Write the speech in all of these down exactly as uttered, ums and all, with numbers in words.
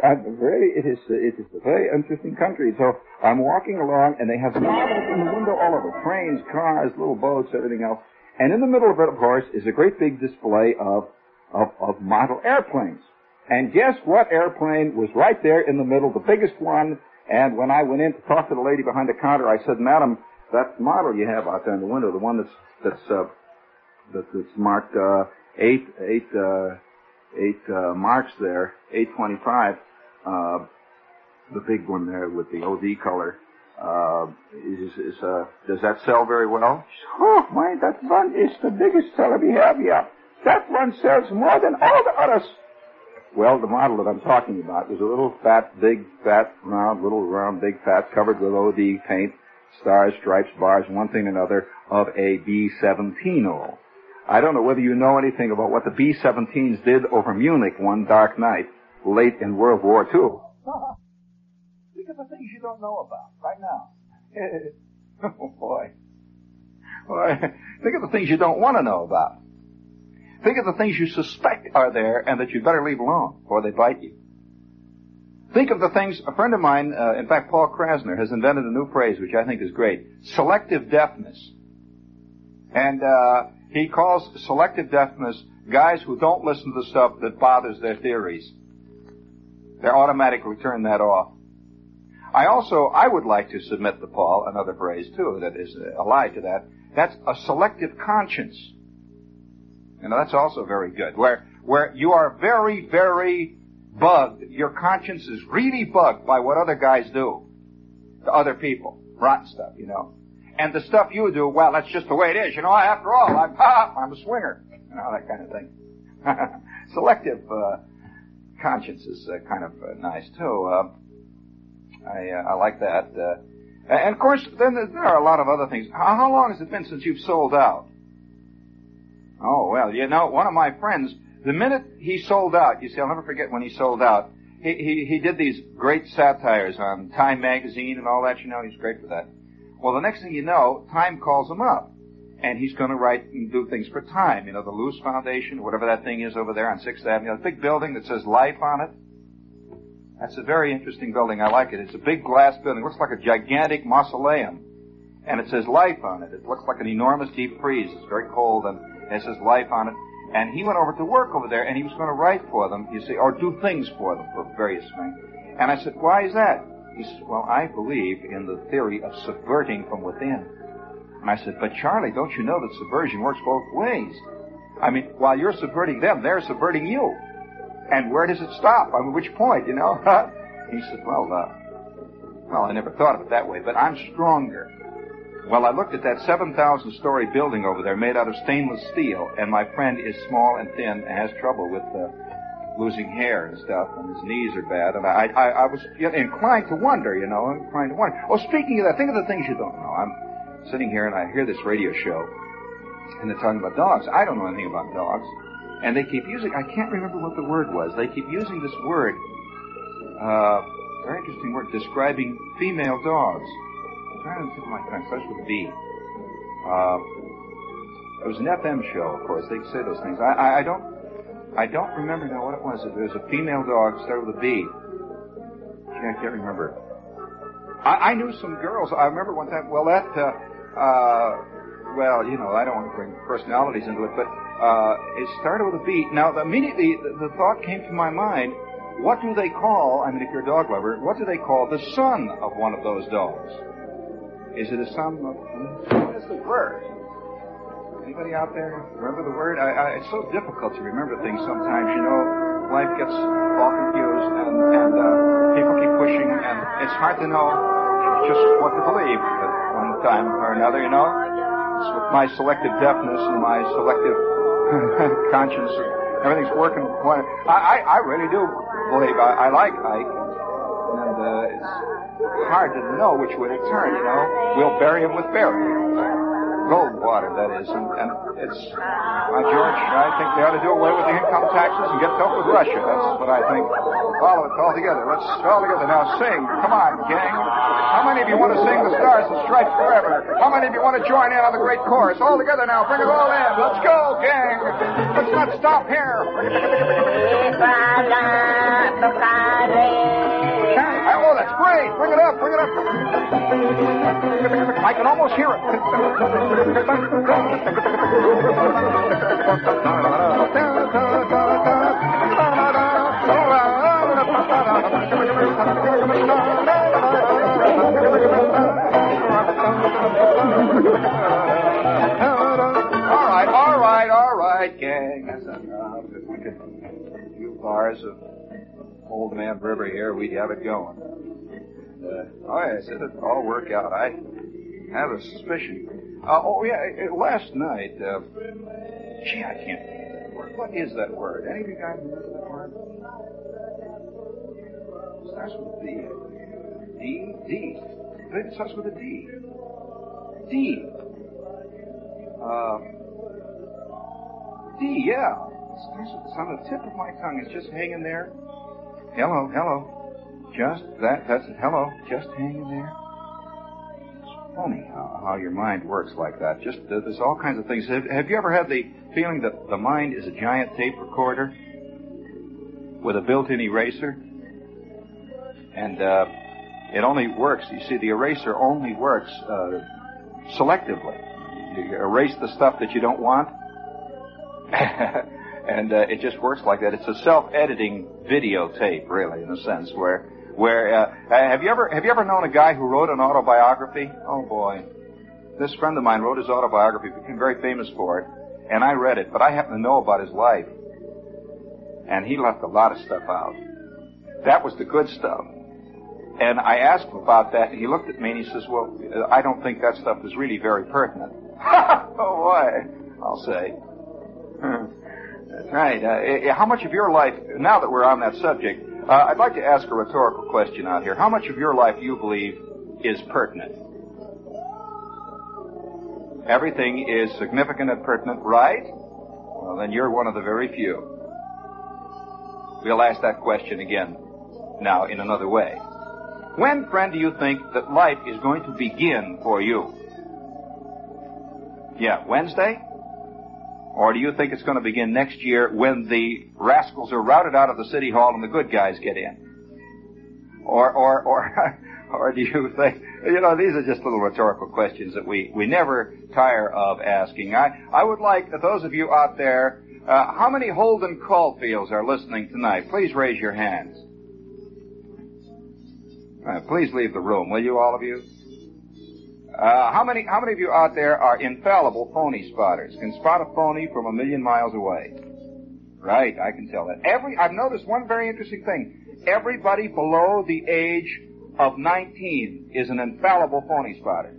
uh, very, it is, uh, it is a very interesting country. So I'm walking along, and they have models in the window all over. Trains, cars, little boats, everything else. And in the middle of it, of course, is a great big display of, of, of model airplanes. And guess what airplane was right there in the middle, the biggest one. And when I went in to talk to the lady behind the counter, I said, "Madam, that model you have out there in the window, the one that's, that's, uh, that, that's marked, uh, eight, eight, uh, eight, uh, marks there, eight twenty-five, uh, the big one there with the O D color, uh, is, is, uh, does that sell very well?" She said, "Oh, my, that one is the biggest seller we have here. That one sells more than all the others." Well, the model that I'm talking about was a little fat, big, fat, round, little round, big, fat, covered with O D paint, stars, stripes, bars, one thing and another, of a B seventeen. I don't know whether you know anything about what the B seventeens did over Munich one dark night late in World War Two. Think of the things you don't know about right now. Oh, boy. Boy. Think of the things you don't want to know about. Think of the things you suspect are there and that you'd better leave alone before they bite you. Think of the things, a friend of mine, uh, in fact, Paul Krasner, has invented a new phrase which I think is great. Selective deafness. And uh, he calls selective deafness guys who don't listen to the stuff that bothers their theories. They automatically turn that off. I also, I would like to submit to Paul another phrase, too, that is allied to that. That's a selective conscience. You know, that's also very good. Where, where you are very, very bugged. Your conscience is really bugged by what other guys do to other people. Rotten stuff, you know. And the stuff you do, well, that's just the way it is. You know, after all, I'm, ah, I'm a swinger. You know, that kind of thing. Selective, uh, conscience is uh, kind of uh, nice, too. Uh, I, uh, I like that. Uh, and of course, then there are a lot of other things. How, how long has it been since you've sold out? Oh, well, you know, one of my friends, the minute he sold out, you see, I'll never forget when he sold out, he, he, he did these great satires on Time magazine and all that, you know, he's great for that. Well, the next thing you know, Time calls him up, and he's going to write and do things for Time, you know, the Luce Foundation, whatever that thing is over there on sixth Avenue, a big building that says Life on it. That's a very interesting building, I like it. It's a big glass building, it looks like a gigantic mausoleum, and it says Life on it. It looks like an enormous deep freeze, it's very cold, and it says Life on it. And he went over to work over there, and he was going to write for them, you see, or do things for them, for various things. And I said, "Why is that?" He said, "Well, I believe in the theory of subverting from within." And I said, "But Charlie, don't you know that subversion works both ways? I mean, while you're subverting them, they're subverting you. And where does it stop? I mean, which point, you know?" He said, well, uh, well, I never thought of it that way, but I'm stronger. Well, I looked at that seven thousand story building over there made out of stainless steel, and my friend is small and thin and has trouble with uh, losing hair and stuff, and his knees are bad, and I, I, I was inclined to wonder, you know, inclined to wonder. Oh, speaking of that, think of the things you don't know. I'm sitting here and I hear this radio show, and they're talking about dogs. I don't know anything about dogs, and they keep using, I can't remember what the word was, they keep using this word, uh, very interesting word, describing female dogs. I'm trying to think of my time, starts with a B. Uh, it was an F M show, of course, they say those things. I, I, I don't, I don't remember now what it was. There was a female dog, started with a B. Gee, I can't remember. I, I knew some girls. I remember one time, well, that, uh, uh, well, you know, I don't want to bring personalities into it, but, uh, it started with a B. Now, immediately, the, the thought came to my mind, what do they call, I mean, if you're a dog lover, what do they call the son of one of those dogs? Is it a son of, what is the word? Anybody out there remember the word? I, I, it's so difficult to remember things sometimes, you know. Life gets all confused, and, and uh, people keep pushing, and it's hard to know just what to believe at one time or another, you know. It's with my selective deafness and my selective conscience, everything's working. I, I, I really do believe I, I like Ike, and uh, it's hard to know which way to turn, you know. We'll bury him with Barry. Goldwater, that is, and, and it's, uh, George, I think they ought to do away with the income taxes and get tough with Russia. That's what I think. All of it, all together. Let's all together now sing. Come on, gang. How many of you want to sing the Stars and Stripes Forever? How many of you want to join in on the great chorus? All together now, bring it all in. Let's go, gang. Let's not stop here. That's great. Bring it up, bring it up. I can almost hear it. All right, all right, all right, gang. That's enough. If we could a few bars of Old Man River here, we'd have it going. Uh, oh, yes, it'll all work out. I have a suspicion. Uh, oh, yeah, uh, last night, uh, gee, I can't think of that word. What is that word? Any of you guys remember that word? It starts with a D. D? D. I think it starts with a D. D. Uh, D, yeah. It's on the tip of my tongue. It's just hanging there. Hello, hello. Just that, that's it. Hello, just hanging there. It's funny how, how your mind works like that. Just, uh, there's all kinds of things. Have, have you ever had the feeling that the mind is a giant tape recorder with a built-in eraser? And, uh, it only works, you see, the eraser only works, uh, selectively. You erase the stuff that you don't want. And uh, it just works like that. It's a self-editing videotape, really, in a sense, where, where, uh, have you ever, have you ever known a guy who wrote an autobiography? Oh boy. This friend of mine wrote his autobiography, became very famous for it, and I read it, but I happen to know about his life. And he left a lot of stuff out. That was the good stuff. And I asked him about that, and he looked at me and he says, well, I don't think that stuff is really very pertinent. Oh boy, I'll say. That's right. Uh, how much of your life, now that we're on that subject, uh, I'd like to ask a rhetorical question out here. How much of your life you believe is pertinent? Everything is significant and pertinent, right? Well, then you're one of the very few. We'll ask that question again now in another way. When, friend, do you think that life is going to begin for you? Yeah, Wednesday? Or do you think it's going to begin next year when the rascals are routed out of the city hall and the good guys get in? Or, or, or, or do you think, you know, these are just little rhetorical questions that we, we never tire of asking. I, I would like, those of you out there, uh, how many Holden Caulfields are listening tonight? Please raise your hands. Uh, please leave the room, will you, all of you? Uh, how many, how many of you out there are infallible phony spotters? Can spot a phony from a million miles away? Right, I can tell that. Every, I've noticed one very interesting thing. Everybody below the age of nineteen is an infallible phony spotter.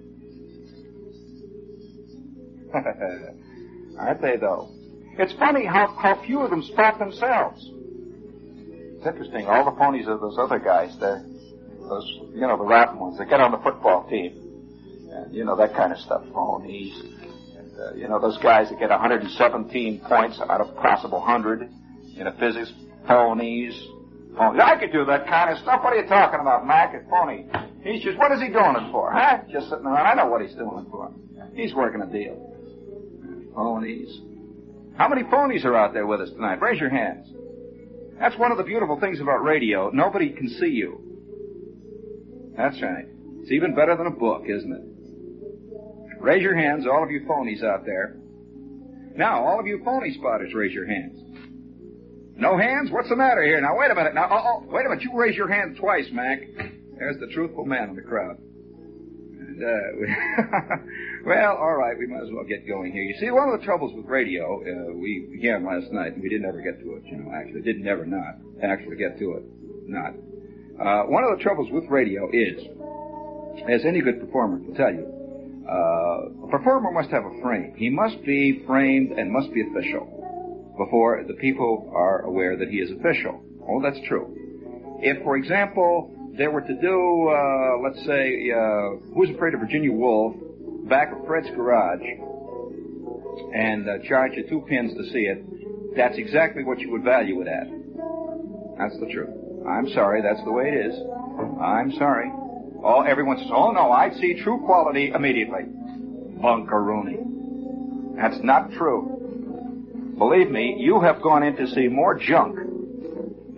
Aren't they, though? It's funny how, how few of them spot themselves. It's interesting. All the phonies of those other guys, they're, those, you know, the rotten ones that get on the football team. And, you know, that kind of stuff, phonies. And, uh, you know, those guys that get one hundred seventeen points out of a possible one hundred in a physics, phonies. phonies. I could do that kind of stuff. What are you talking about, Mac? It's phony. He's just, what is he doing it for, huh? Just sitting around. I know what he's doing it for. He's working a deal. Phonies. How many phonies are out there with us tonight? Raise your hands. That's one of the beautiful things about radio. Nobody can see you. That's right. It's even better than a book, isn't it? Raise your hands, all of you phonies out there. Now, all of you phony spotters, raise your hands. No hands? What's the matter here? Now, wait a minute. Now, oh, oh, wait a minute. You raise your hand twice, Mac. There's the truthful man in the crowd. And, uh, well, all right, we might as well get going here. You see, one of the troubles with radio, uh, we began last night, and we didn't ever get to it, you know, actually. Didn't ever not actually get to it. Not. Uh, one of the troubles with radio is, as any good performer will tell you, uh, a performer must have a frame. He must be framed and must be official before the people are aware that he is official. Oh, that's true. If, for example, they were to do, uh, let's say, uh, Who's Afraid of Virginia Woolf back at Fred's garage and uh, charge you two pins to see it, that's exactly what you would value it at. That's the truth. I'm sorry, that's the way it is. I'm sorry. Oh, everyone says, oh no, I'd see true quality immediately. Bunkaroony. That's not true. Believe me, you have gone in to see more junk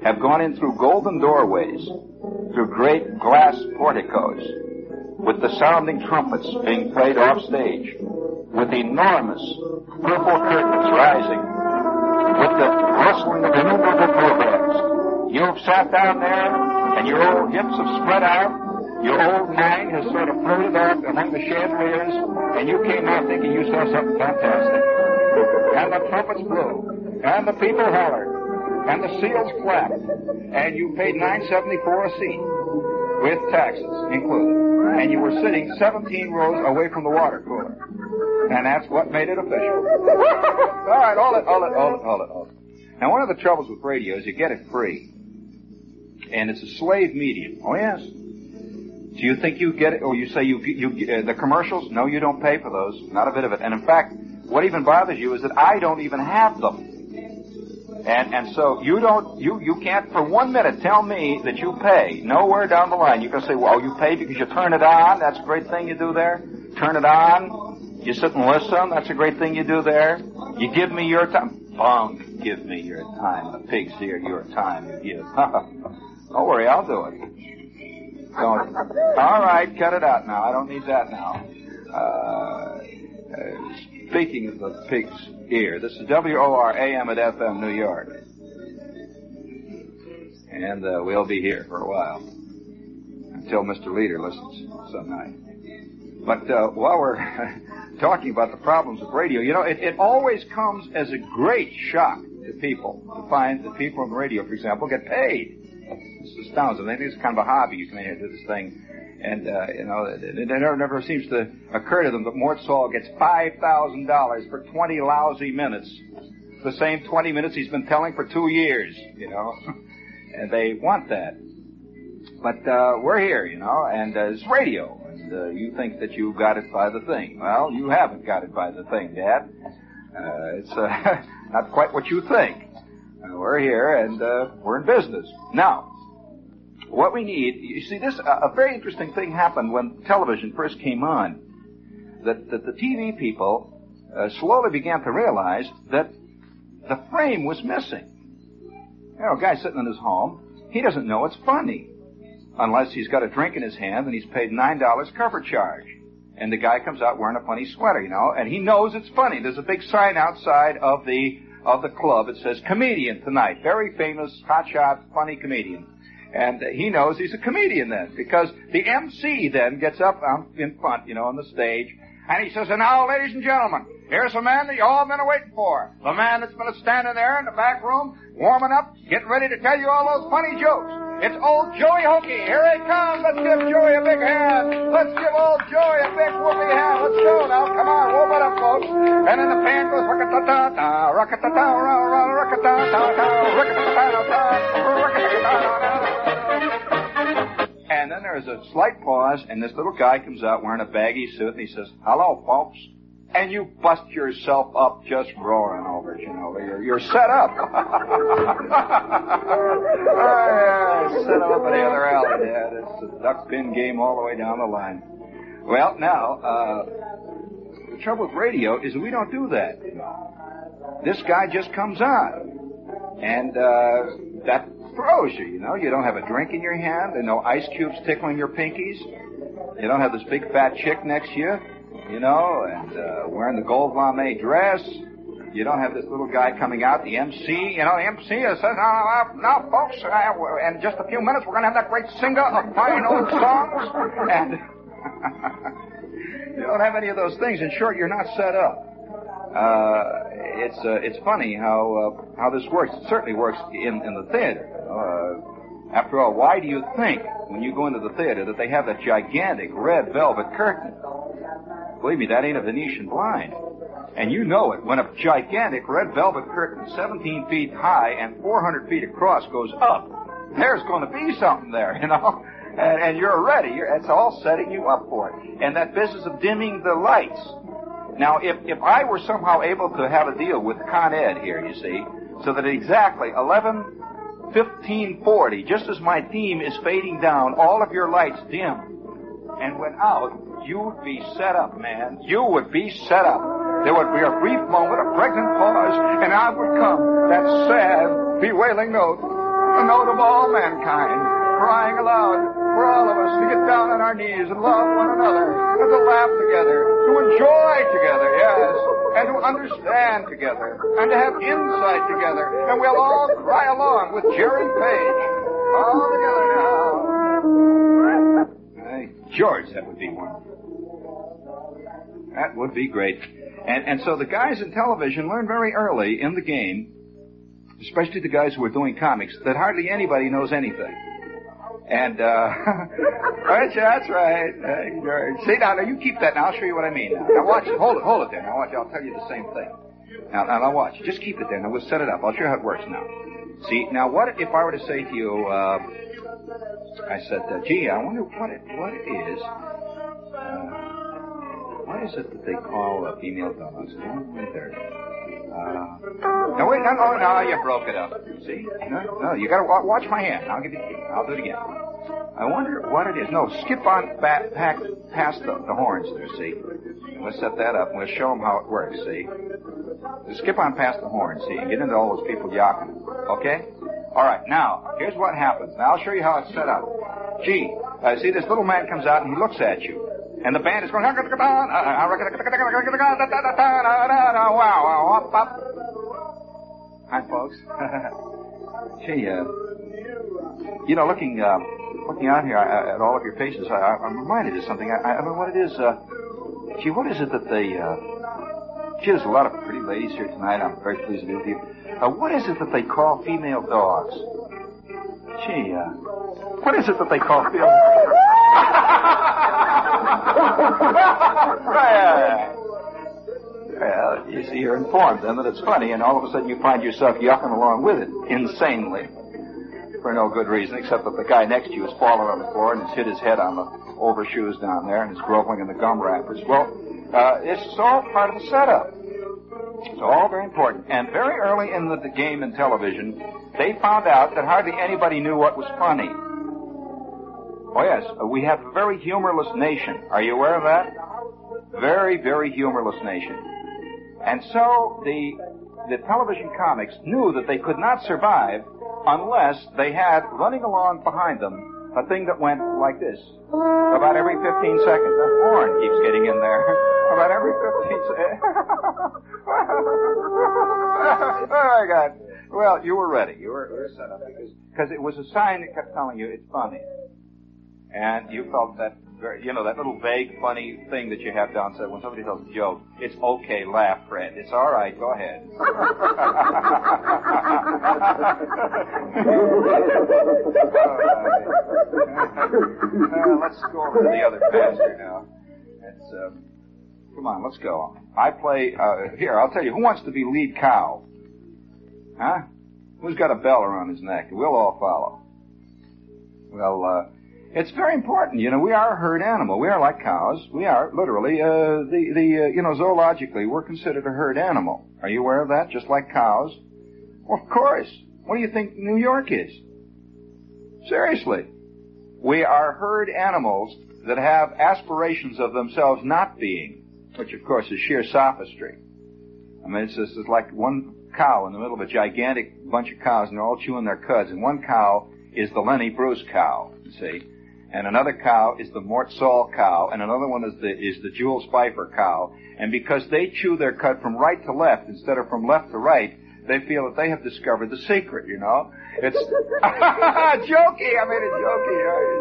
have gone in through golden doorways, through great glass porticos, with the sounding trumpets being played off stage, with enormous purple curtains rising, with the rustling of innumerable programs. You've sat down there, and your old hips have spread out, your old nine has sort of floated up among the chandeliers, and you came out thinking you saw something fantastic. And the trumpets blew, and the people hollered, and the seals clapped, and you paid nine seventy-four a seat, with taxes included, and you were sitting seventeen rows away from the water cooler, and that's what made it official. All right, hold it, hold it, hold it, hold it, hold it. Now, one of the troubles with radio is you get it free, and it's a slave medium. Oh yes. Do you think you get it? Or you say you you uh, the commercials? No, you don't pay for those. Not a bit of it. And in fact, what even bothers you is that I don't even have them. And and so you don't you you can't for one minute tell me that you pay. Nowhere down the line you can say, well, you pay because you turn it on. That's a great thing you do there. Turn it on. You sit and listen. That's a great thing you do there. You give me your time. Bunk. Give me your time. The pig's here. Your time you give. Don't worry, I'll do it. Don't. All right, cut it out now. I don't need that now. Uh, uh, speaking of the pig's ear, this is W O R A M at F M, New York. And uh, we'll be here for a while. Until Mister Leader listens some night. But uh, while we're talking about the problems of radio, you know, it, it always comes as a great shock to people to find that people on the radio, for example, get paid. This astounds them. They think it's kind of a hobby. You come in here and do this thing. And, uh, you know, it, it never, never seems to occur to them that Mort Saul gets five thousand dollars for twenty lousy minutes. The same twenty minutes he's been telling for two years, you know. And they want that. But uh, we're here, you know, and uh, it's radio. And uh, you think that you got it by the thing. Well, you haven't got it by the thing, Dad. Uh, it's uh, not quite what you think. Uh, we're here, and uh, we're in business. Now, what we need, you see, this uh, a very interesting thing happened when television first came on. That, that the T V people uh, slowly began to realize that the frame was missing. You know, a guy sitting in his home, he doesn't know it's funny. Unless he's got a drink in his hand and he's paid nine dollars cover charge. And the guy comes out wearing a funny sweater, you know, and he knows it's funny. There's a big sign outside of the of the club. It says, comedian tonight. Very famous, hotshot, funny comedian. And uh, he knows he's a comedian then, because the M C then gets up um, in front, you know, on the stage, and he says, and now, ladies and gentlemen, here's a man that you all been waiting for. The man that's been standing there in the back room, warming up, getting ready to tell you all those funny jokes. It's old Joey Hokey. Here he comes. Let's give Joey a big hand. Let's give old Joey a big whoopee hand. Let's go now. Come on, whoop it up, folks. And then the band goes rock-a-ta-ta-ta, rock-a-ta-ta, rock-a-ta-ta-ta, rock-a-ta-ta-ta, rock-a-ta-ta-ta. And then there's a slight pause, and this little guy comes out wearing a baggy suit, and he says, hello, folks. And you bust yourself up just roaring over it, you know. You're, you're set up. Oh, yeah, set up in the other alley, Dad. It's a duck pin game all the way down the line. Well, now, uh, the trouble with radio is that we don't do that. This guy just comes on. And uh, that throws you, you know. You don't have a drink in your hand. There are no ice cubes tickling your pinkies. You don't have this big fat chick next to you. You know, and uh, wearing the gold lame dress. You don't have this little guy coming out, the M C. You know, the M C says, now, now folks, uh, in just a few minutes, we're going to have that great singer of fine old songs. And you don't have any of those things. In short, you're not set up. Uh, it's uh, it's funny how uh, how this works. It certainly works in, in the theater. Uh, after all, why do you think, when you go into the theater, that they have that gigantic red velvet curtain? Believe me, that ain't a Venetian blind. And you know it. When a gigantic red velvet curtain, seventeen feet high and four hundred feet across, goes up, there's going to be something there, you know. And, and you're ready. You're, it's all setting you up for it. And that business of dimming the lights. Now, if, if I were somehow able to have a deal with Con Ed here, you see, so that exactly eleven fifteen forty, just as my theme is fading down, all of your lights dim and went out, you would be set up, man. You would be set up. There would be a brief moment, a pregnant pause, and out would come that sad, bewailing note. the note of all mankind, crying aloud for all of us to get down on our knees and love one another, and to laugh together, to enjoy together, yes, and to understand together, and to have insight together, and we'll all cry along with Jerry Page. All together now. Hey, George, that would be one. That would be great. And, and so the guys in television learned very early in the game, especially the guys who were doing comics, that hardly anybody knows anything. And, uh, that's right. Hey, George. See, now, now, you keep that. Now, I'll show you what I mean. Now, now watch it. Hold it. Hold it there. Now, watch. I'll tell you the same thing. Now, now, now, watch. Just keep it there. Now, we'll set it up. I'll show you how it works now. See, now, what if I were to say to you, uh, I said, uh, gee, I wonder what it, what it is, uh, what is it that they call uh, female dogs? Wait there. Uh, no, wait, no, no, no, you broke it up. See? No, no, you gotta watch my hand. I'll give you, I'll do it again. I wonder what it is. No, skip on back, back past the, the horns there, see? We'll set that up and we'll show them how it works, see? Just skip on past the horns, see? And get into all those people yawking. Okay? All right, now, here's what happens. Now, I'll show you how it's set up. Gee, uh, see, this little man comes out and he looks at you. And the band is going, wow, wow, up, up. Hi, folks. Gee, uh, you know, looking, uh, looking out here uh, at all of your faces, I, I'm reminded of something. I, I don't know what it is. Uh, gee, what is it that they, uh, gee, there's a lot of pretty ladies here tonight. I'm very pleased to be with you. Uh, what is it that they call female dogs? Gee, uh, what is it that they call female dogs? Well, you see, you're informed then that it's funny, and all of a sudden you find yourself yucking along with it, insanely, for no good reason, except that the guy next to you has fallen on the floor and has hit his head on the overshoes down there and is groping in the gum wrappers. Well, uh, it's all part of the setup. It's all very important. And very early in the, the game in television, they found out that hardly anybody knew what was funny. Oh, yes, uh, we have a very humorless nation. Are you aware of that? Very, very humorless nation. And so the the television comics knew that they could not survive unless they had running along behind them a thing that went like this. About every fifteen seconds. The horn keeps getting in there. About every fifteen seconds. Oh, my God. Well, you were ready. You were, you were set up because, because it was a sign that kept telling you it's funny. And you felt that, very, you know, that little vague, funny thing that you have downstairs when somebody tells a joke. It's okay, laugh, Fred. It's all right, go ahead. uh, let's go over to the other pastor now. It's, uh, come on, let's go. I play, uh, here, I'll tell you, who wants to be lead cow? Huh? Who's got a bell around his neck? We'll all follow. Well, uh, it's very important. You know, we are a herd animal. We are like cows. We are literally, uh, the, the, uh, you know, zoologically, we're considered a herd animal. Are you aware of that? Just like cows? Well, of course. What do you think New York is? Seriously. We are herd animals that have aspirations of themselves not being, which of course is sheer sophistry. I mean, it's just it's like one cow in the middle of a gigantic bunch of cows, and they're all chewing their cuds, and one cow is the Lenny Bruce cow, you see. And another cow is the Mort Saul cow, and another one is the is the Jules Pfeiffer cow. And because they chew their cud from right to left instead of from left to right, they feel that they have discovered the secret, you know. It's jokey. I made it jokey.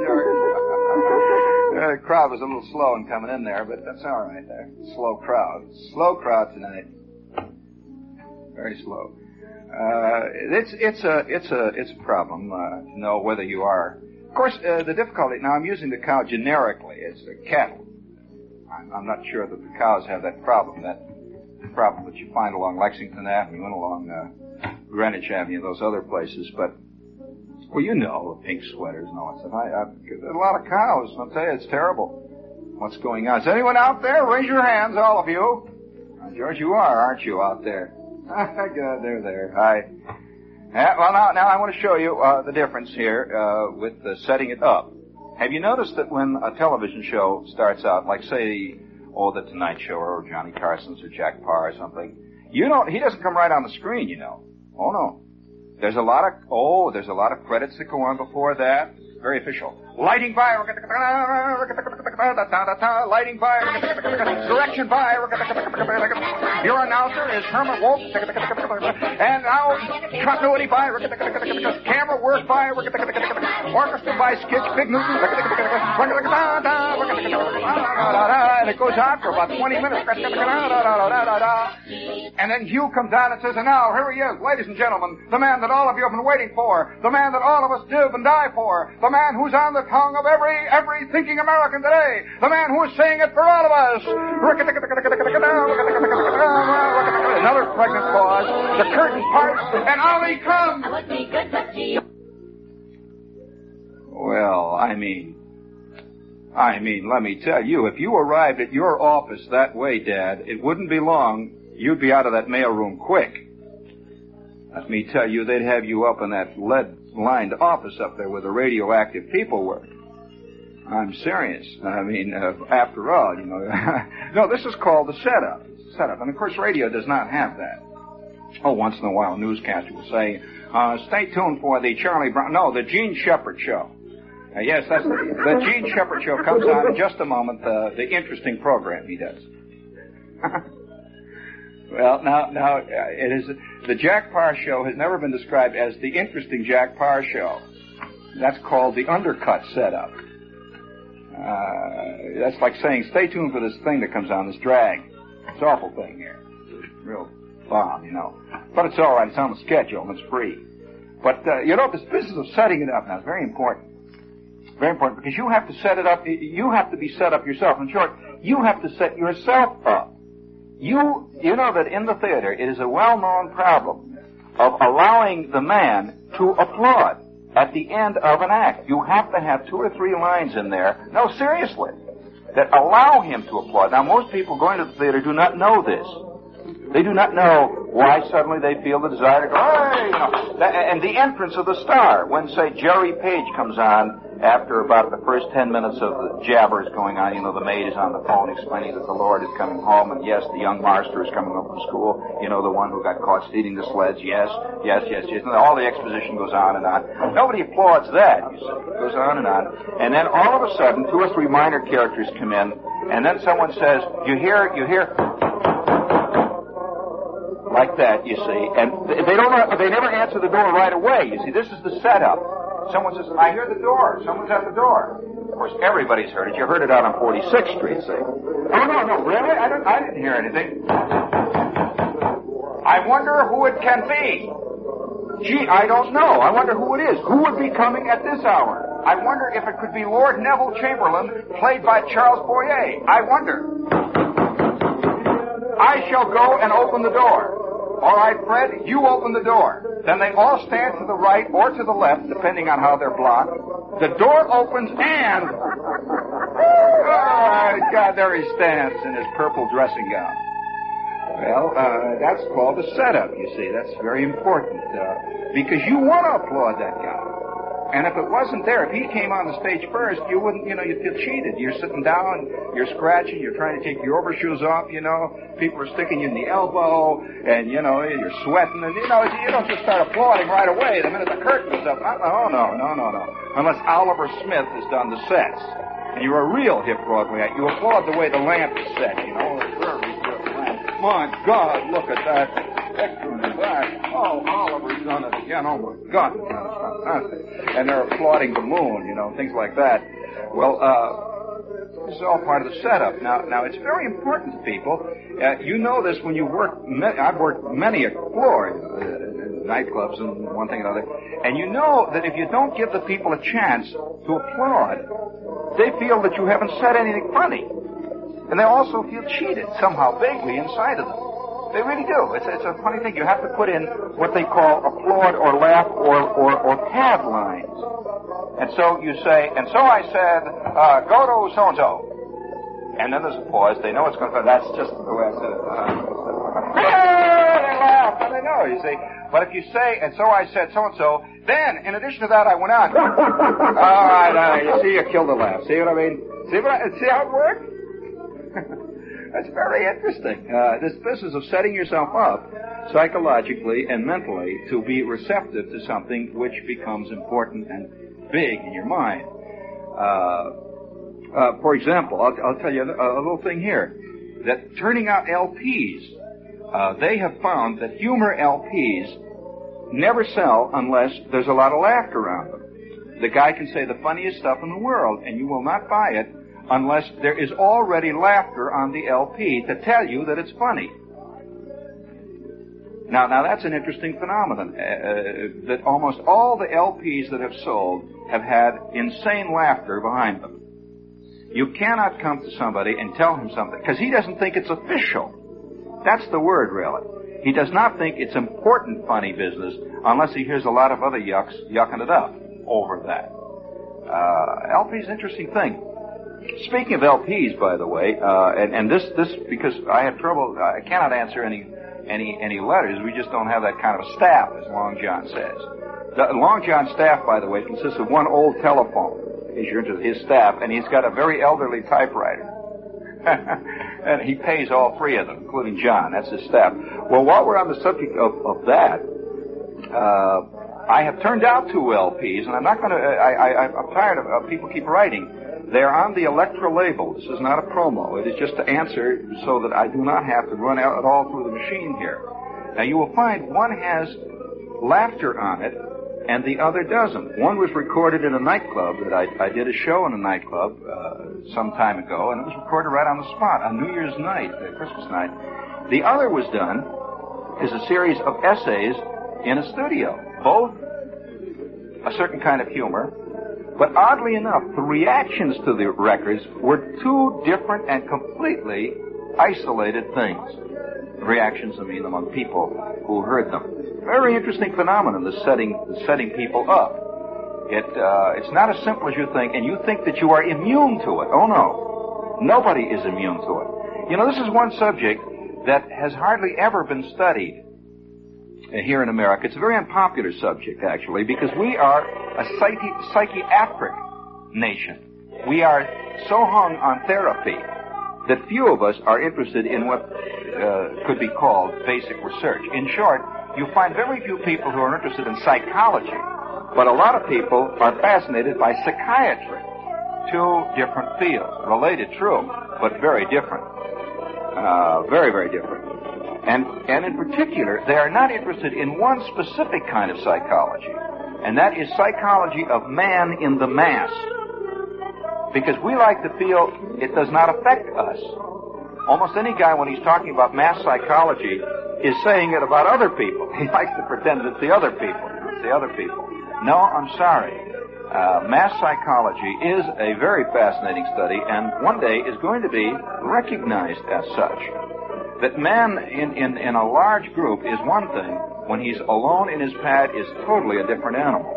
The crowd was a little slow in coming in there, but that's all right there. Slow crowd. Slow crowd tonight. Very slow. Uh, it's it's a it's a it's a problem uh, to know whether you are. Of course, uh, the difficulty, now I'm using the cow generically as a cattle. I'm, I'm not sure that the cows have that problem, that problem that you find along Lexington Avenue and along uh, Greenwich Avenue, those other places. But, well, you know, the pink sweaters and all that stuff. I, I, there's a lot of cows. I'll tell you, it's terrible what's going on. Is anyone out there? Raise your hands, all of you. Uh, George, you are, aren't you, out there? Good, they're there. Hi. Uh, well, now, now I want to show you uh, the difference here uh, with uh, setting it up. Have you noticed that when a television show starts out, like say, oh, the Tonight Show or Johnny Carson's or Jack Parr or something, you don't. He doesn't come right on the screen, you know. Oh no, There's a lot of, oh, there's a lot of credits that go on before that. Very official. Lighting by, lighting by, direction by. Your announcer is Herman Wolf. And now, continuity by, camera work by, orchestra by Skitch, Big Newton. And it goes on for about twenty minutes. And then Hugh comes down and says, and now, here he is, ladies and gentlemen, the man that all of you have been waiting for, the man that all of us live and die for, the man who's on the tongue of every, every thinking American today, the man who is saying it for all of us. Another pregnant pause, the curtain parts, and out he comes. Well, I mean, I mean, let me tell you, if you arrived at your office that way, Dad, it wouldn't be long. You'd be out of that mailroom quick. Let me tell you, they'd have you up in that lead-lined office up there where the radioactive people work. I'm serious. I mean, uh, after all, you know. No, this is called the setup. Setup. And, of course, radio does not have that. Oh, once in a while, a newscaster will say, uh, stay tuned for the Charlie Brown... No, the Gene Shepard Show. Uh, yes, that's the, the Gene Shepard Show comes on in just a moment, uh, the interesting program he does. Well, now, now, uh, it is, the Jack Paar Show has never been described as the interesting Jack Paar Show. That's called the undercut setup. Uh, that's like saying, stay tuned for this thing that comes on, this drag. It's an awful thing here. It's a real bomb, you know. But it's all right. It's on the schedule, and it's free. But, uh, you know, this business of setting it up now is very important. Very important, because you have to set it up. You have to be set up yourself. In short, you have to set yourself up. You, you know that in the theater, it is a well-known problem of allowing the man to applaud at the end of an act. You have to have two or three lines in there, no, seriously, that allow him to applaud. Now, most people going to the theater do not know this. They do not know why suddenly they feel the desire to go, hey, you know. And the entrance of the star, when, say, Jerry Page comes on after about the first ten minutes of the jabbers going on, you know, the maid is on the phone explaining that the Lord is coming home, and yes, the young master is coming home from school, you know, the one who got caught stealing the sleds, yes, yes, yes, yes. And all the exposition goes on and on. Nobody applauds that, you see. It goes on and on. And then all of a sudden, two or three minor characters come in, and then someone says, you hear, you hear... like that, you see, and they don't. They never answer the door right away. You see, this is the setup. Someone says, "I hear the door. Someone's at the door." Of course, everybody's heard it. You heard it out on forty-sixth Street, see? Oh no, no, really? I didn't. I didn't hear anything. I wonder who it can be. Gee, I don't know. I wonder who it is. Who would be coming at this hour? I wonder if it could be Lord Neville Chamberlain, played by Charles Boyer. I wonder. I shall go and open the door. All right, Fred, you open the door. Then they all stand to the right or to the left, depending on how they're blocked. The door opens and... oh, God, there he stands in his purple dressing gown. Well, uh, that's called a setup, you see. That's very important, uh, because you want to applaud that guy. And if it wasn't there, if he came on the stage first, you wouldn't, you know, you'd feel cheated. You're sitting down, you're scratching, you're trying to take your overshoes off, you know. People are sticking you in the elbow, and, you know, you're sweating, and, you know, you don't just start applauding right away the minute the curtain is up. Oh, no, no, no, no. Unless Oliver Smith has done the sets. And you're a real hip Broadway act. You applaud the way the lamp is set, you know. Very good lamp. My God, look at that. Excellent that. Oh, Oliver's done it again. Oh, my God, that's fantastic. And they're applauding the moon, you know, things like that. Well, uh, this is all part of the setup. Now, now it's very important to people. Uh, you know this when you work, ma- I've worked many a floor, uh, nightclubs and one thing and another, and you know that if you don't give the people a chance to applaud, they feel that you haven't said anything funny. And they also feel cheated somehow, vaguely, inside of them. They really do. It's, it's a funny thing. You have to put in what they call applaud or laugh or, or, or pad lines. And so you say, and so I said, uh, go to so-and-so. And then there's a pause. They know it's going to, that's just the way I said it. Uh, they laugh, and they know, you see. But if you say, and so I said so-and-so, then, in addition to that, I went on. All right, uh, you see, you killed the laugh. See what I mean? See, what I, see how it worked? That's very interesting. Uh, this business of setting yourself up psychologically and mentally to be receptive to something which becomes important and big in your mind. Uh, uh, for example, I'll, I'll tell you a, a little thing here. That turning out L Ps, uh, they have found that humor L Ps never sell unless there's a lot of laughter around them. The guy can say the funniest stuff in the world, and you will not buy it unless there is already laughter on the L P to tell you that it's funny. Now, now that's an interesting phenomenon, uh, that almost all the L Ps that have sold have had insane laughter behind them. You cannot come to somebody and tell him something, because he doesn't think it's official. That's the word, really. He does not think it's important funny business unless he hears a lot of other yucks yucking it up over that. Uh, L P's an interesting thing. Speaking of L Ps, by the way, uh, and, and this, this, because I have trouble, I cannot answer any, any, any letters. We just don't have that kind of a staff, as Long John says. The Long John staff, by the way, consists of one old telephone, as you're into his staff, and he's got a very elderly typewriter. And he pays all three of them, including John. That's his staff. Well, while we're on the subject of, of that, uh, I have turned out two L Ps, and I'm not going to, I, I, I'm tired of uh, people keep writing. They're on the Electra label. This is not a promo. It is just to answer so that I do not have to run out at all through the machine here. Now, you will find one has laughter on it, and the other doesn't. One was recorded in a nightclub that I, I did a show in a nightclub uh, some time ago, and it was recorded right on the spot on New Year's night, uh, Christmas night. The other was done as a series of essays in a studio, both a certain kind of humor, but oddly enough, the reactions to the records were two different and completely isolated things. Reactions, I mean, among people who heard them. Very interesting phenomenon, the setting, the setting people up. It, uh, it's not as simple as you think, and you think that you are immune to it. Oh no, nobody is immune to it. You know, this is one subject that has hardly ever been studied here in America. It's a very unpopular subject, actually, because we are a psychi- psychiatric nation. We are so hung on therapy that few of us are interested in what uh, could be called basic research. In short, you find very few people who are interested in psychology, but a lot of people are fascinated by psychiatry. Two different fields, related, true, but very different. Uh, very, very different. And, and in particular, they are not interested in one specific kind of psychology, and that is psychology of man in the mass. Because we like to feel it does not affect us. Almost any guy, when he's talking about mass psychology, is saying it about other people. He likes to pretend it's the other people. It's the other people. No, I'm sorry. Uh, mass psychology is a very fascinating study, and one day is going to be recognized as such. That man in, in, in a large group is one thing. When he's alone in his pad is totally a different animal.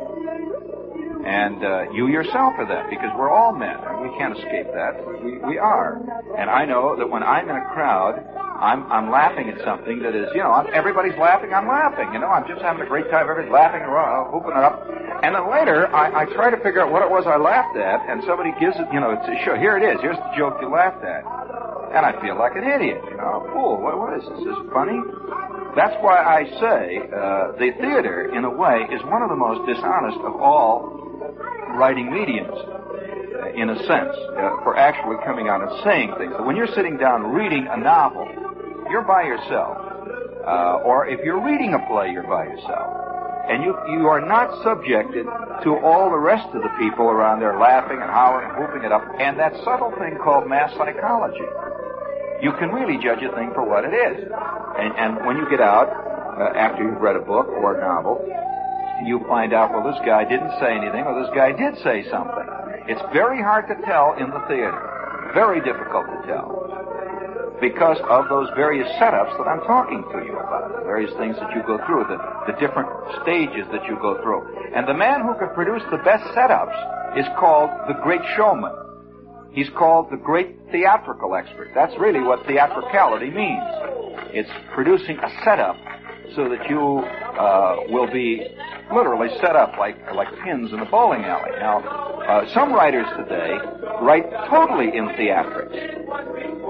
And uh, you yourself are that, because we're all men, and we can't escape that. We, we are. And I know that when I'm in a crowd, I'm, I'm laughing at something that is, you know, I'm, everybody's laughing, I'm laughing. You know, I'm just having a great time, everybody's laughing and uh, whooping it up. And then later, I, I try to figure out what it was I laughed at, and somebody gives it, you know, it's, sure, here it is, here's the joke you laughed at. And I feel like an idiot, you know, a fool. What, what is this? Is it funny? That's why I say uh, the theater, in a way, is one of the most dishonest of all writing mediums, uh, in a sense, uh, for actually coming out and saying things. So when you're sitting down reading a novel, you're by yourself. Uh, or if you're reading a play, you're by yourself. And you you are not subjected to all the rest of the people around there laughing and howling and whooping it up. And that subtle thing called mass psychology. You can really judge a thing for what it is. And, and when you get out, uh, after you've read a book or a novel, you find out, well, this guy didn't say anything, or this guy did say something. It's very hard to tell in the theater. Very difficult to tell. Because of those various setups that I'm talking to you about. The various things that you go through, the, the different stages that you go through. And the man who can produce the best setups is called the great showman. He's called the great theatrical expert. That's really what theatricality means. It's producing a setup so that you uh, will be literally set up like like pins in a bowling alley. Now, uh, some writers today write totally in theatrics.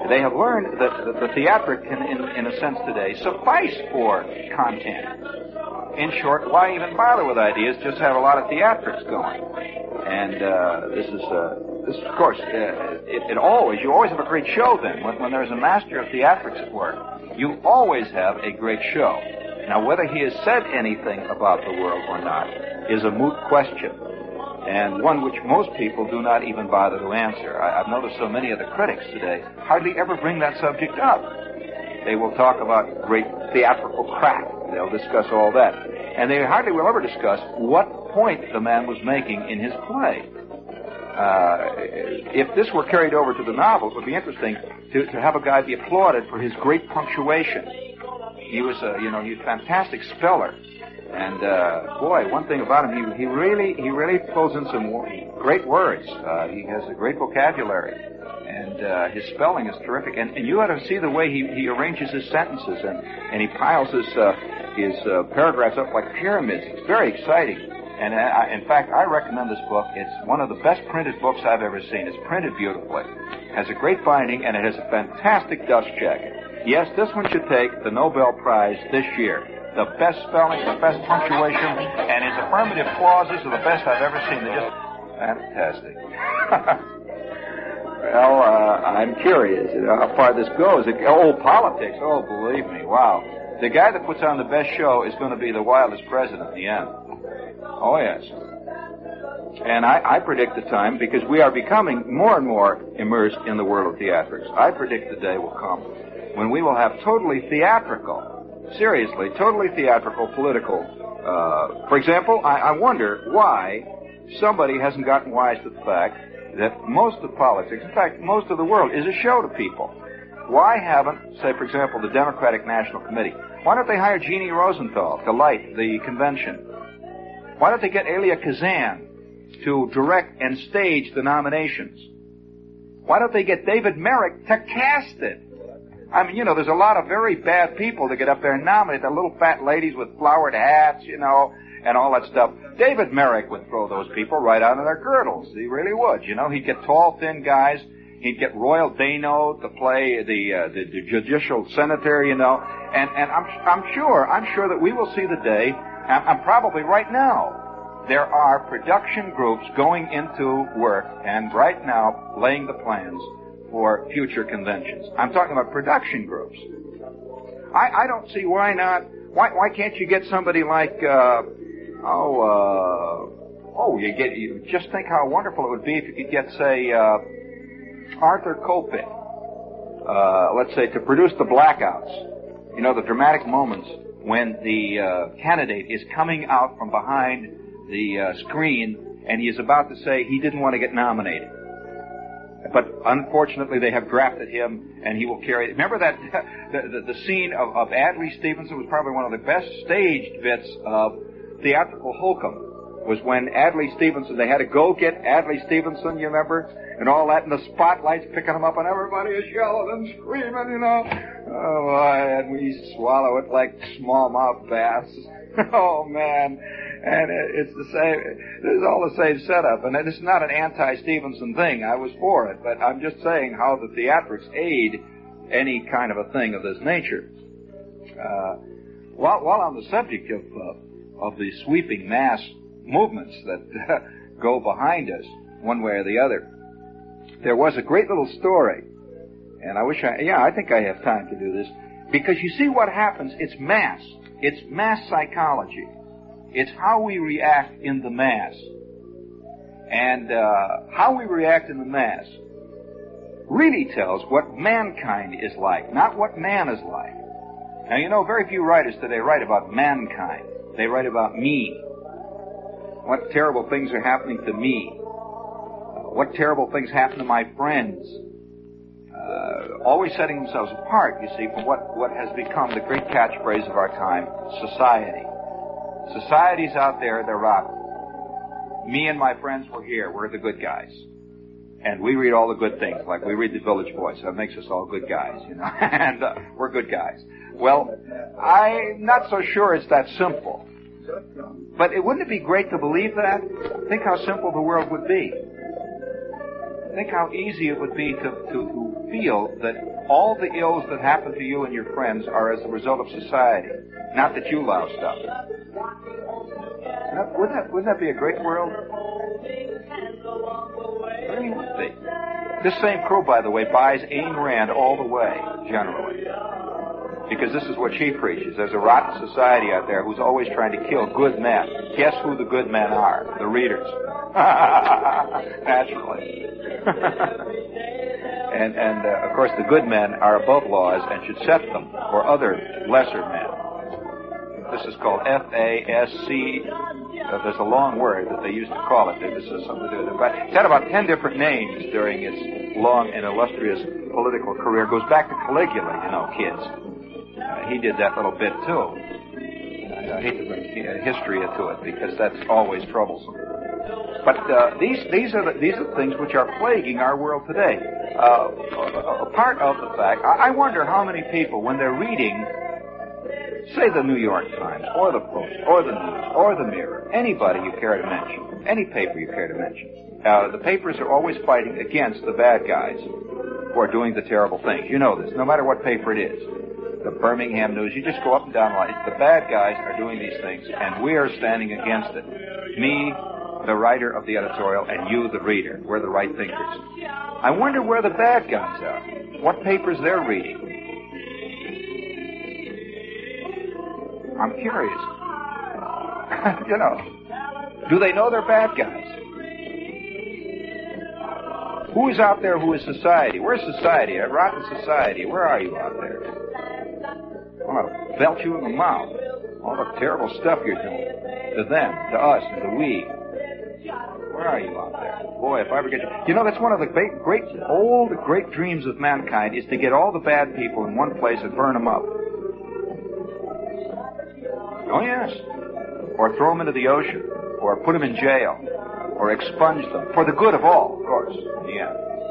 They have learned that the, the theatric can, in, in a sense today, suffice for content. In short, why even bother with ideas? Just have a lot of theatrics going. And uh, this is, uh, this of course, uh, it, it always, you always have a great show then. When, when there's a master of theatrics at work, you always have a great show. Now, whether he has said anything about the world or not is a moot question, and one which most people do not even bother to answer. I, I've noticed so many of the critics today hardly ever bring that subject up. They will talk about great theatrical craft. They'll discuss all that. And they hardly will ever discuss what point the man was making in his play. Uh, if this were carried over to the novel, it would be interesting to, to have a guy be applauded for his great punctuation. He was a, you know, he was a fantastic speller. And, uh, boy, one thing about him, he, he really, he really pulls in some great words. Uh, he has a great vocabulary. And, uh, his spelling is terrific. And, and you ought to see the way he, he arranges his sentences and, and he piles his, uh, his, uh, paragraphs up like pyramids. It's very exciting. And, I, in fact, I recommend this book. It's one of the best printed books I've ever seen. It's printed beautifully. It has a great binding and it has a fantastic dust jacket. Yes, this one should take the Nobel Prize this year. The best spelling, the best punctuation, and his affirmative clauses are the best I've ever seen. They're just fantastic. Well, uh, I'm curious you know, how far this goes. Oh, politics. Oh, believe me. Wow. The guy that puts on the best show is going to be the wildest president in the end. Oh, yes. And I, I predict the time, because we are becoming more and more immersed in the world of theatrics. I predict the day will come when we will have totally theatrical, seriously, totally theatrical political. Uh, for example, I, I wonder why somebody hasn't gotten wise to the fact that most of politics, in fact, most of the world, is a show to people. Why haven't, say, for example, the Democratic National Committee, why don't they hire Jeannie Rosenthal to light the convention? Why don't they get Elia Kazan to direct and stage the nominations? Why don't they get David Merrick to cast it? I mean, you know, there's a lot of very bad people to get up there and nominate. The little fat ladies with flowered hats, you know, and all that stuff. David Merrick would throw those people right out of their girdles. He really would. You know, he'd get tall, thin guys. He'd get Royal Dano to play the, uh, the, the judicial senator, you know. And, and I'm, I'm sure, I'm sure that we will see the day, and, and probably right now, there are production groups going into work and right now laying the plans for future conventions. I'm talking about production groups. I, I don't see why not. Why, why can't you get somebody like, uh, oh, uh, oh, you get, you just think how wonderful it would be if you could get, say, uh, Arthur Kopit, uh, let's say, to produce the blackouts. You know, the dramatic moments when the uh, candidate is coming out from behind the uh, screen and he is about to say he didn't want to get nominated. But unfortunately, they have drafted him, and he will carry it. Remember that the, the, the scene of, of Adlai Stevenson was probably one of the best staged bits of theatrical hokum. Was when Adlai Stevenson, they had to go get Adlai Stevenson, you remember, and all that, and the spotlights picking him up, and everybody is yelling and screaming, you know. Oh, boy, and we swallow it like smallmouth bass. Oh, man. And it's the same, it's all the same setup. And it's not an anti-Stevenson thing. I was for it. But I'm just saying how the theatrics aid any kind of a thing of this nature. Uh, while, while on the subject of, uh, of the sweeping mass movements that uh, go behind us, one way or the other, there was a great little story. And I wish I, yeah, I think I have time to do this. Because you see what happens, it's mass. It's mass psychology. It's how we react in the mass. And uh, how we react in the mass really tells what mankind is like, not what man is like. Now, you know, very few writers today write about mankind. They write about me. What terrible things are happening to me. Uh, what terrible things happen to my friends. Uh, always setting themselves apart, you see, from what, what has become the great catchphrase of our time, society. Society's out there, they're rotten. Me and my friends were here, we're the good guys. And we read all the good things, like we read the Village Voice. That makes us all good guys, you know, and uh, we're good guys. Well, I'm not so sure it's that simple. But it, wouldn't it be great to believe that? Think how simple the world would be. Think how easy it would be to, to, to feel that all the ills that happen to you and your friends are as a result of society, not that you loused up. Now, wouldn't that, wouldn't that be a great world? It really would be. This same crew, by the way, buys Ayn Rand all the way, generally. Because this is what she preaches. There's a rotten society out there who's always trying to kill good men. Guess who the good men are? The readers. Naturally. and, and uh, of course, the good men are above laws and should set them for other lesser men. This is called F A S C. Uh, there's a long word that they used to call it. This has something to do with it. But it's had about ten different names during its long and illustrious political career. It goes back to Caligula, you know, kids. Uh, he did that little bit, too. I hate to bring uh, history into it because that's always troublesome. But uh, these these are the, these are the things which are plaguing our world today. Uh, a, a part of the fact, I, I wonder how many people, when they're reading, say the New York Times, or the Post, or the News, or the Mirror, anybody you care to mention, any paper you care to mention, uh, the papers are always fighting against the bad guys who are doing the terrible things. You know this, no matter what paper it is. The Birmingham News, you just go up and down the line. The bad guys are doing these things, and we are standing against it. Me, the writer of the editorial, and you, the reader. We're the right thinkers. I wonder where the bad guys are, what papers they're reading. I'm curious. You know, do they know they're bad guys? Who is out there who is society? Where's society? A rotten society. Where are you out there? I want to belt you in the mouth. All the terrible stuff you're doing. To them, to us, and to we. Where are you out there? Boy, if I ever get you... You know, that's one of the great, great, old, great dreams of mankind, is to get all the bad people in one place and burn them up. Oh, yes. Or throw them into the ocean. Or put them in jail. Or expunge them. For the good of all, of course. Yeah.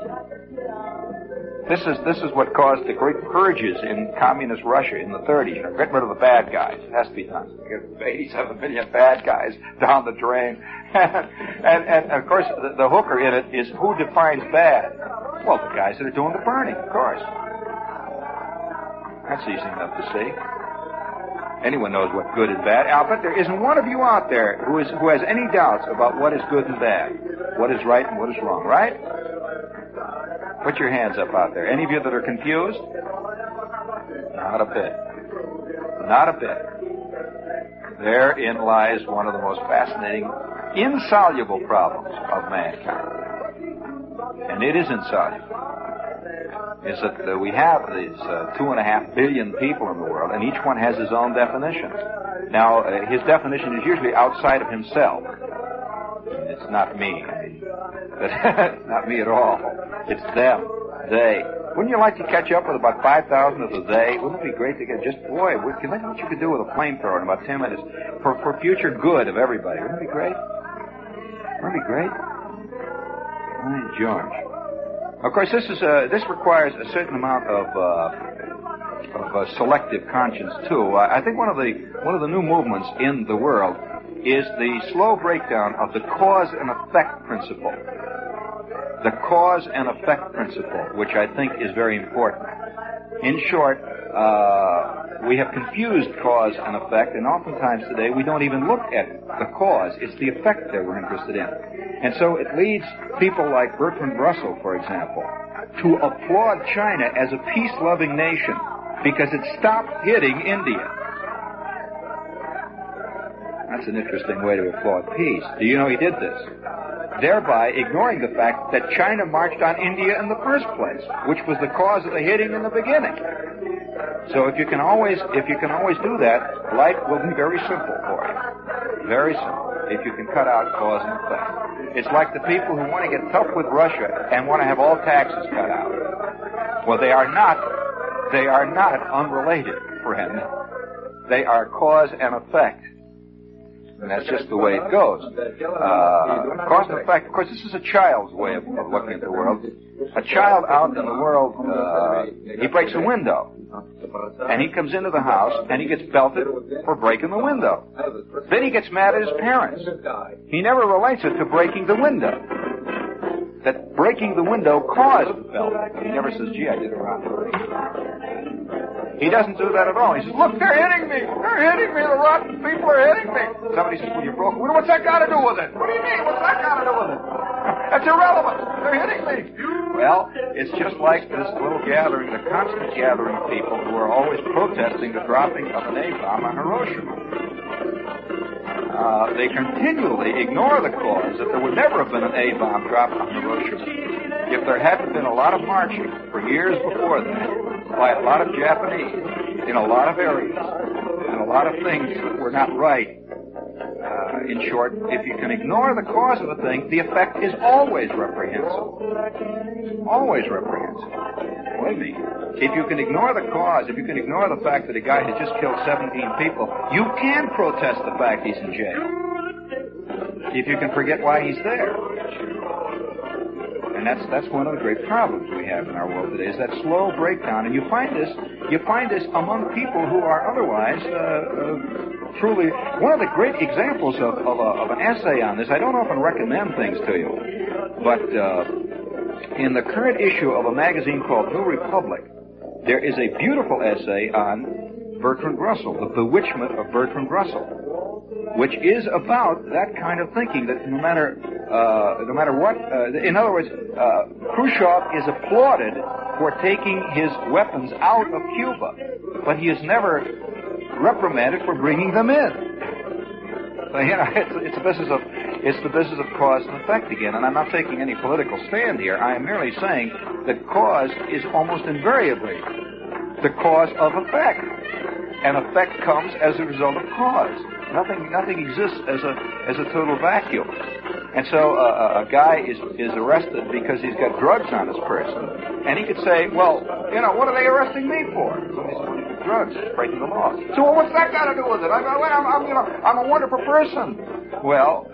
This is this is what caused the great purges in communist Russia in the thirties. You know, get rid of the bad guys. It has to be done. Get eighty-seven million bad guys down the drain. and, and, and, of course, the, the hooker in it is who defines bad? Well, the guys that are doing the burning, of course. That's easy enough to see. Anyone knows what good and bad. I'll bet there isn't one of you out there who is who has any doubts about what is good and bad, what is right and what is wrong, right? Put your hands up out there. Any of you that are confused? Not a bit. Not a bit. Therein lies one of the most fascinating, insoluble problems of mankind. And it is insoluble. Is that uh, we have these uh, two and a half billion people in the world, and each one has his own definition. Now, uh, his definition is usually outside of himself. It's not me. It's not me at all. It's them. They. Wouldn't you like to catch up with about five thousand of the they? Wouldn't it be great to get just, boy, what, can you imagine what you could do with a flamethrower in about ten minutes for, for future good of everybody? Wouldn't it be great? Wouldn't it be great? My George. Of course, this is a, this requires a certain amount of uh, of uh, selective conscience too. I, I think one of the one of the new movements in the world is the slow breakdown of the cause and effect principle. The cause and effect principle, which I think is very important. In short, uh, we have confused cause and effect, and oftentimes today we don't even look at the cause. It's the effect that we're interested in. And so it leads people like Bertrand Russell, for example, to applaud China as a peace-loving nation because it stopped hitting India. That's an interesting way to applaud peace. Do you know he did this? Thereby ignoring the fact that China marched on India in the first place, which was the cause of the hitting in the beginning. So if you can always, if you can always do that, life will be very simple for you. Very simple. If you can cut out cause and effect. It's like the people who want to get tough with Russia and want to have all taxes cut out. Well, they are not, they are not unrelated, friend. They are cause and effect. And that's just the way it goes. Uh, cause and effect, of course, this is a child's way of, of looking at the world. A child out in the world, uh, he breaks a window. And he comes into the house, and he gets belted for breaking the window. Then he gets mad at his parents. He never relates it to breaking the window. that breaking the window caused the felt. He never says, gee, I did it wrong. He doesn't do that at all. He says, look, they're hitting me. They're hitting me. The rotten people are hitting me. Somebody says, well, you broke a window. What's that got to do with it? What do you mean? What's that got to do with it? That's irrelevant. They're hitting me. Well, it's just like this little gathering, the constant gathering of people who are always protesting the dropping of an A-bomb on Hiroshima. Uh, they continually ignore the cause that there would never have been an A-bomb dropped on Hiroshima if there hadn't been a lot of marching for years before that by a lot of Japanese in a lot of areas and a lot of things that were not right. Uh, in short, if you can ignore the cause of a thing, the effect is always reprehensible. Always reprehensible. What do you mean? If you can ignore the cause, if you can ignore the fact that a guy has just killed seventeen people, you can protest the fact he's in jail. If you can forget why he's there. And that's that's one of the great problems we have in our world today, is that slow breakdown. And you find this you find this among people who are otherwise uh, uh, truly. One of the great examples of of, a, of an essay on this, I don't often recommend things to you, but uh, in the current issue of a magazine called New Republic, there is a beautiful essay on Bertrand Russell, the bewitchment of Bertrand Russell, which is about that kind of thinking, that no matter uh, no matter what, uh, in other words, uh, Khrushchev is applauded for taking his weapons out of Cuba, but he is never reprimanded for bringing them in. So, you know, it's, it's a business of it's the business of cause and effect again, and I'm not taking any political stand here. I am merely saying that cause is almost invariably the cause of effect, and effect comes as a result of cause. Nothing, nothing exists as a as a total vacuum. And so uh, a guy is is arrested because he's got drugs on his person, and he could say, well, you know, what are they arresting me for? Drugs, breaking the law. So well, what's that got to do with it? I'm, I'm, I'm, you know, I'm a wonderful person. Well,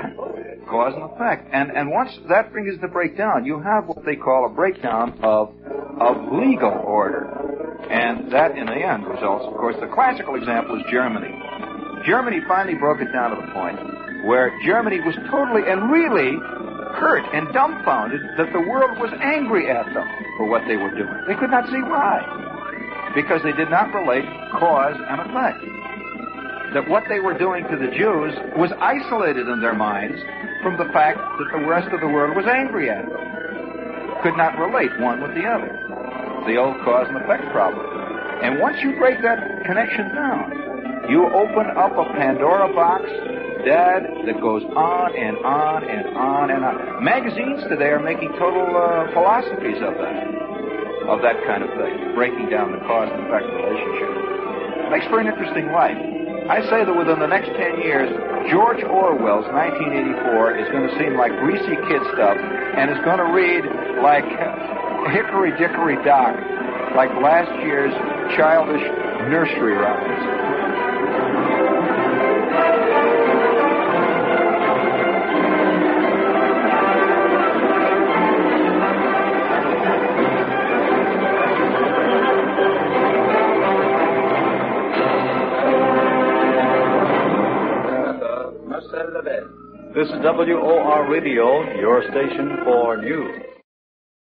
uh, cause and effect, and and once that brings the breakdown, you have what they call a breakdown of of legal order, and that in the end results, of course, the classical example is Germany. Germany finally broke it down to the point where Germany was totally and really hurt and dumbfounded that the world was angry at them for what they were doing. They could not see why, because they did not relate cause and effect. That what they were doing to the Jews was isolated in their minds from the fact that the rest of the world was angry at them. Could not relate one with the other. The old cause and effect problem. And once you break that connection down, you open up a Pandora box, Dad, that goes on and on and on and on. Magazines today are making total uh, philosophies of that, of that kind of thing, breaking down the cause and effect relationship. It makes for an interesting life. I say that within the next ten years, George Orwell's nineteen eighty-four is going to seem like greasy kid stuff, and is going to read like Hickory Dickory Dock, like last year's childish nursery rhymes. This is W O R Radio, your station for news.